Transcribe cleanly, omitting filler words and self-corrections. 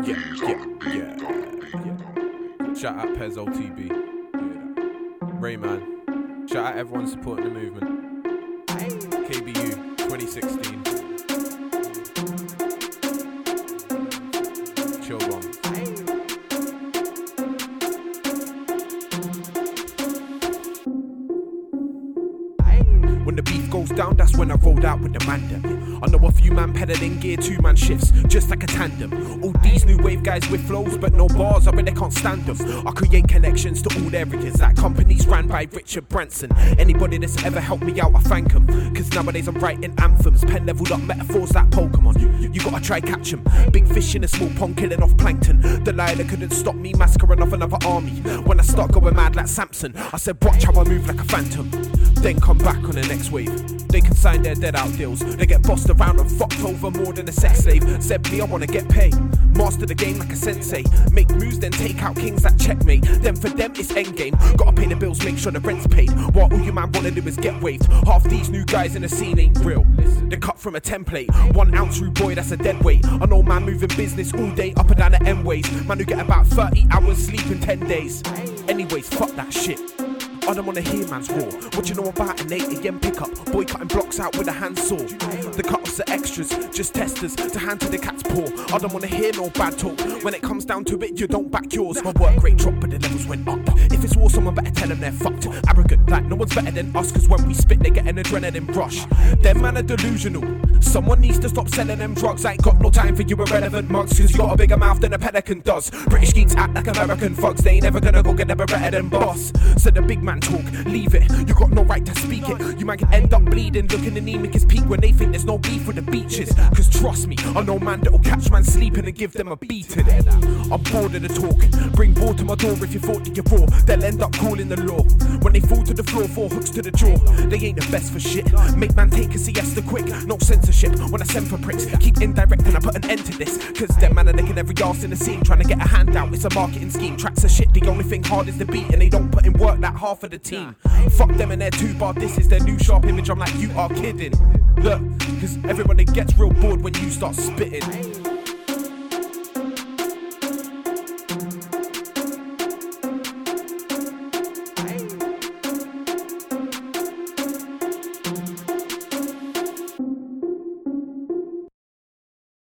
Yeah. Shout out Pez OTB. Rayman. Shout out everyone supporting the movement. KBU 2016. Chill bomb. When the beef goes down, that's when I rolled out with the mandem. I know a few man peddling gear, 2-man shifts, just like a tandem. All these new wave guys with flows, but no bars, I bet they can't stand them. I create connections to all areas, like companies ran by Richard Branson. Anybody that's ever helped me out, I thank them. Cause nowadays I'm writing anthems, pen leveled up metaphors like Pokemon. You gotta try catch them. Big fish in a small pond killing off plankton. Delilah couldn't stop me massacring off another army. When I start going mad like Samson, I said watch how I move like a phantom. Then come back on the next wave. They can sign their dead out deals. They get bossed around and fucked over more than a sex slave. Said me, I wanna get paid. Master the game like a sensei. Make moves, then take out kings like checkmate. Then for them it's endgame. Gotta pay the bills, make sure the rent's paid. What all you man wanna do is get waved. Half these new guys in the scene ain't real. They cut from a template. 1 ounce rude boy, that's a dead weight. I know man moving business all day up and down the M-ways. Man who get about 30 hours sleep in 10 days. Anyways, fuck that shit. I don't wanna hear man's war. What you know about an 8 AM pickup? Boy cutting blocks out with a handsaw. The cut-offs are extras, just testers to hand to the cat's paw. I don't wanna hear no bad talk. When it comes down to it, you don't back yours. My work rate dropped, but the levels went up. If it's war, someone better tell them they're fucked. Arrogant, like no one's better than us, cause when we spit, they get an adrenaline rush. Them man are delusional. Someone needs to stop selling them drugs. I ain't got no time for you irrelevant mugs, cause you got a bigger mouth than a pelican does. British geeks act like American thugs. They ain't never gonna go get a better than boss. So the big man talk, leave it. You got no right to speak it. You man can end up bleeding, looking anemic as peak when they think there's no beef with the beaches. Cause trust me, I know man that'll catch man sleeping and give them a beating. I'm bored of the talk. Bring ball to my door if you thought that you're raw. They'll end up calling the law. When they fall to the floor, 4 hooks to the jaw. They ain't the best for shit. Make man take a siesta quick. No censorship when I send for pricks. Keep indirect and I put an end to this. Cause them man are licking every arse in the scene, trying to get a handout. It's a marketing scheme. Tracks are shit, the only thing hard is the beat, and they don't put in work like half of the team. Fuck them and their 2-bar, this is their new sharp image. I'm like, you are kidding. Look, cause everybody gets real bored when you start spitting.